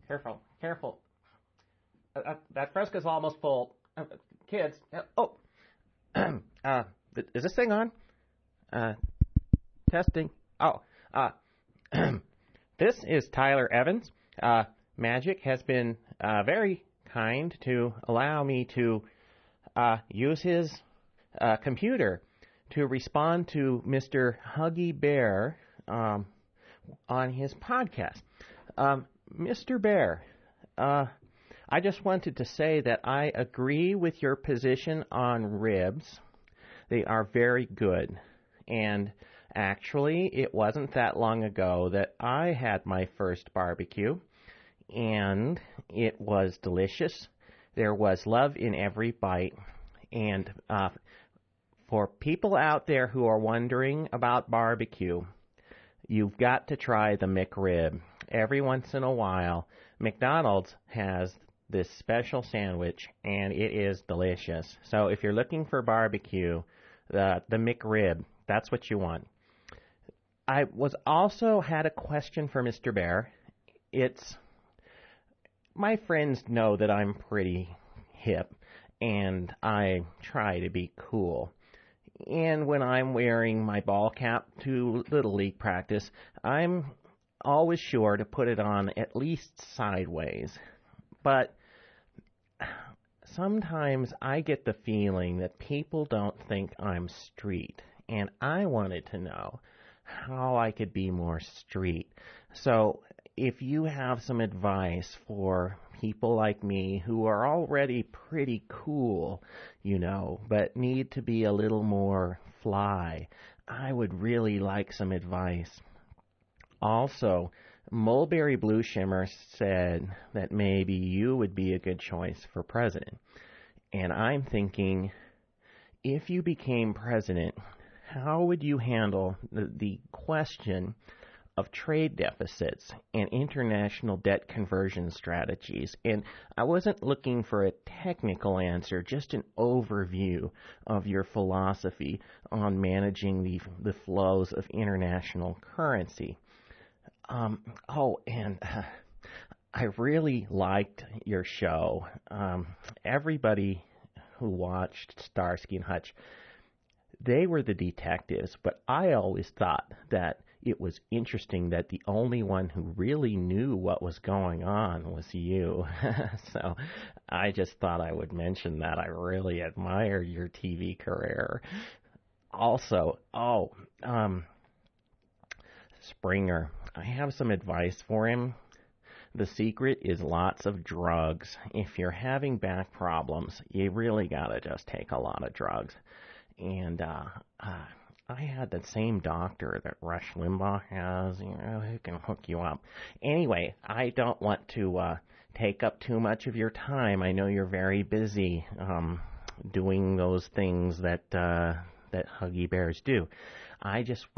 Careful, careful. That Fresca's almost full. Kids. Is this thing on? Testing. This is Tyler Evans. Magic has been very kind to allow me to use his computer to respond to Mr. Huggy Bear on his podcast. Mr. Bear, I just wanted to say that I agree with your position on ribs. They are very good. And actually, it wasn't that long ago that I had my first barbecue, and it was delicious. There was love in every bite. And for people out there who are wondering about barbecue, you've got to try the McRib. Every once in a while, McDonald's has this special sandwich, and it is delicious. So if you're looking for barbecue, the McRib, that's what you want. I also had a question for Mr. Bear. My friends know that I'm pretty hip, and I try to be cool. And when I'm wearing my ball cap to Little League practice, I'm always sure to put it on at least sideways. But sometimes I get the feeling that people don't think I'm street, and I wanted to know how I could be more street. So if you have some advice for people like me who are already pretty cool, but need to be a little more fly, I would really like some advice. Also, Mulberry Blue Shimmer said that maybe you would be a good choice for president. And I'm thinking, if you became president, how would you handle the question of trade deficits and international debt conversion strategies? And I wasn't looking for a technical answer, just an overview of your philosophy on managing the flows of international currency. I really liked your show. Everybody who watched Starsky and Hutch, they were the detectives, but I always thought that it was interesting that the only one who really knew what was going on was you. So I just thought I would mention that. I really admire your TV career. Also, Springer, I have some advice for him. The secret is lots of drugs. If you're having back problems, you really gotta just take a lot of drugs. And I had the same doctor that Rush Limbaugh has, who can hook you up. Anyway, I don't want to take up too much of your time. I know you're very busy doing those things that Huggy Bears do. I just